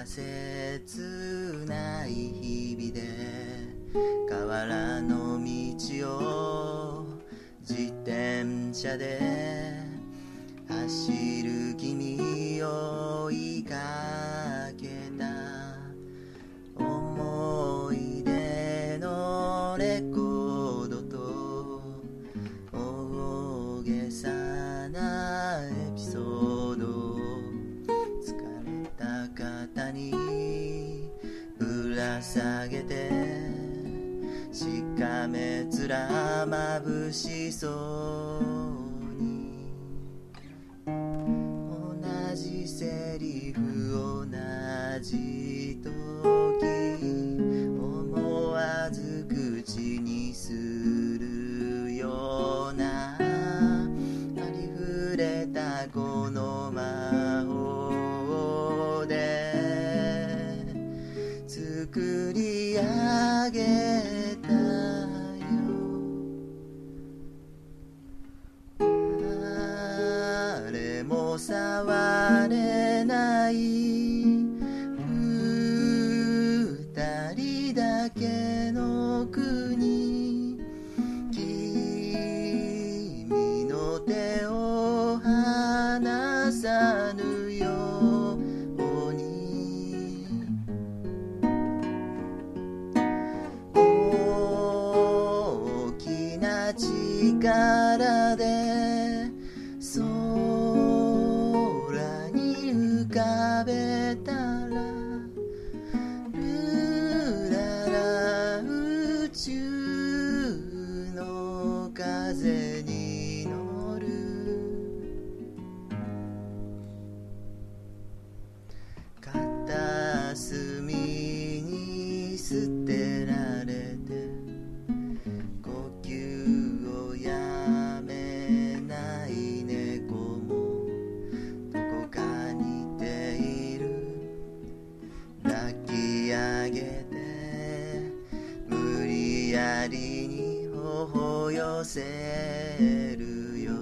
切ない日々で河原の道を自転車で走る君を追いかけた。思い出のレコードと大げさなエピソード、疲れた肩にぶら下げてしかめ面まぶしそうに、同じセリフ同じ時思わず口にするような、ありふれたこの魔法で作り上げたよ。誰も触れない二人だけの国、君の手を離さぬように、大きな力で空に浮かべたら、ルララ宇宙の風に乗る。片隅に捨てられて呼吸をやめない猫もどこかにいている。抱き上げて無理やりに頬寄せるよ。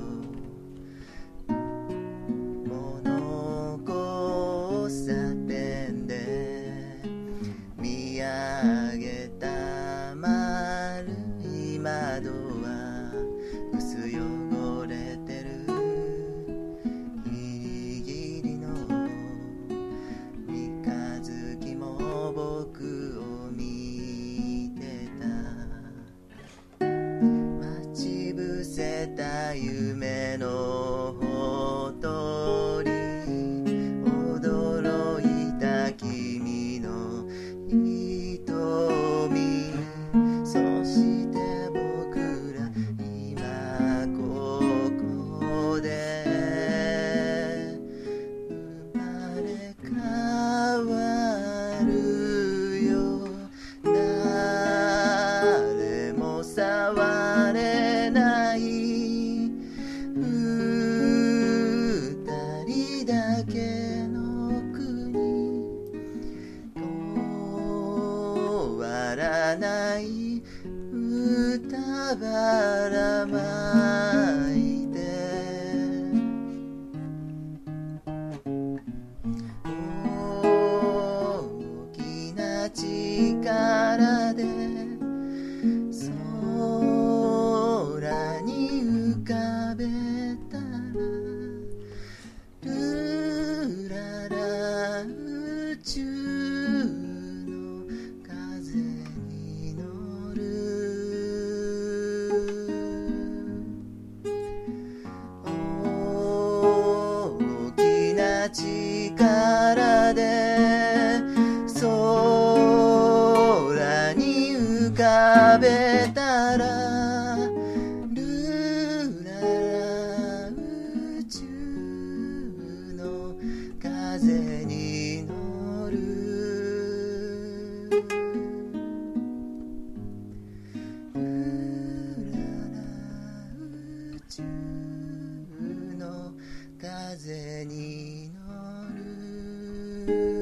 物交差点で見上げた丸い窓は薄汚れてる。ギリギリの三日月も僕を見てた。待ち伏せた夢のほとり、驚いた君の瞳、そして僕ら今ここで生まれ変わるよ。誰も触れない二人だけの国、終わらない歌ばらまいて、大きな力で空に浮かべたら、ルララ宇宙の風に乗る。大きな力で空に浮かべたら、ルララ宇宙の風に乗る。ルララ宇宙の風に乗る。